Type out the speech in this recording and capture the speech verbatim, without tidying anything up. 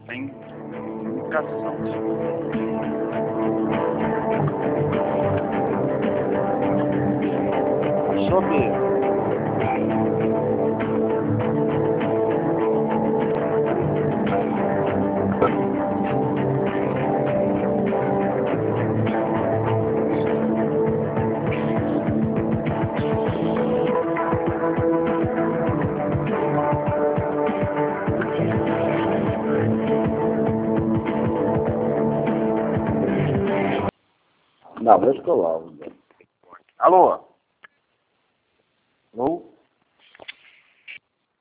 tem comunicação. Sobre Não, mas qual áudio? Alô? Alô?